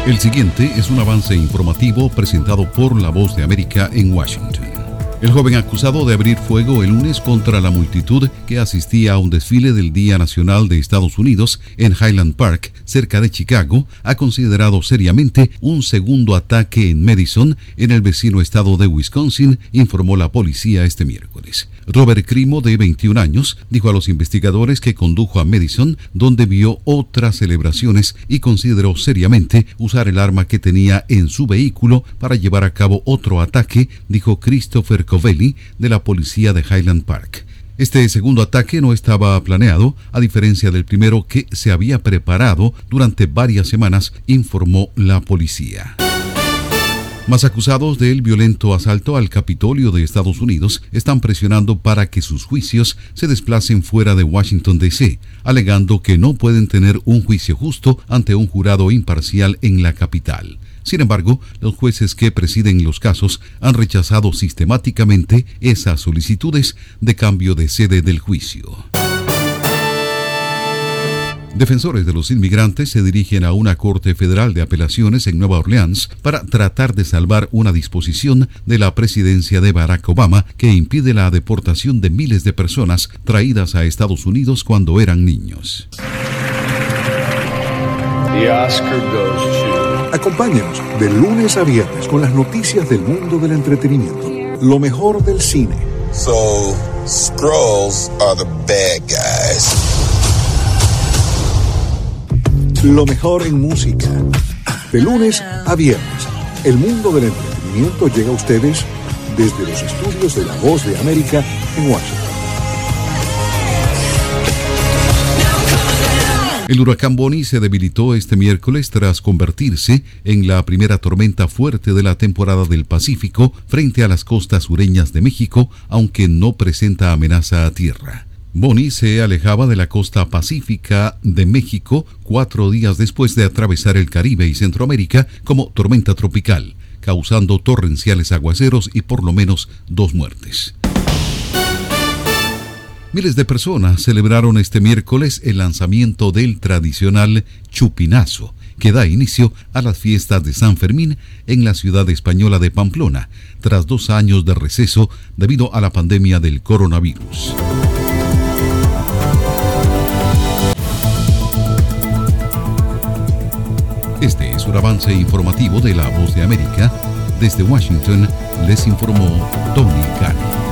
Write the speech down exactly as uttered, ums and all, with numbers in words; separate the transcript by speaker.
Speaker 1: El siguiente es un avance informativo presentado por La Voz de América en Washington. El joven acusado de abrir fuego el lunes contra la multitud que asistía a un desfile del Día Nacional de Estados Unidos en Highland Park, cerca de Chicago, ha considerado seriamente un segundo ataque en Madison, en el vecino estado de Wisconsin, informó la policía este miércoles. Robert Crimo, de veintiún años, dijo a los investigadores que condujo a Madison, donde vio otras celebraciones y consideró seriamente usar el arma que tenía en su vehículo para llevar a cabo otro ataque, dijo Christopher Covelli, de la policía de Highland Park. Este segundo ataque no estaba planeado, a diferencia del primero que se había preparado durante varias semanas, informó la policía. Más acusados del violento asalto al Capitolio de Estados Unidos están presionando para que sus juicios se desplacen fuera de Washington D C, alegando que no pueden tener un juicio justo ante un jurado imparcial en la capital. Sin embargo, los jueces que presiden los casos han rechazado sistemáticamente esas solicitudes de cambio de sede del juicio. Defensores de los inmigrantes se dirigen a una corte federal de apelaciones en Nueva Orleans para tratar de salvar una disposición de la presidencia de Barack Obama que impide la deportación de miles de personas traídas a Estados Unidos cuando eran niños.
Speaker 2: The Oscar goes to...
Speaker 3: Acompáñanos de lunes a viernes con las noticias del mundo del entretenimiento. Lo mejor del cine.
Speaker 4: So, Skrulls are the bad guys.
Speaker 3: Lo mejor en música. De lunes a viernes, el mundo del entretenimiento llega a ustedes desde los estudios de La Voz de América en Washington.
Speaker 1: El huracán Bonnie se debilitó este miércoles tras convertirse en la primera tormenta fuerte de la temporada del Pacífico frente a las costas sureñas de México, aunque no presenta amenaza a tierra. Bonnie se alejaba de la costa pacífica de México cuatro días después de atravesar el Caribe y Centroamérica como tormenta tropical, causando torrenciales aguaceros y por lo menos dos muertes. Miles de personas celebraron este miércoles el lanzamiento del tradicional chupinazo, que da inicio a las fiestas de San Fermín en la ciudad española de Pamplona, tras dos años de receso debido a la pandemia del coronavirus. Este es un avance informativo de La Voz de América. Desde Washington les informó Tony Cano.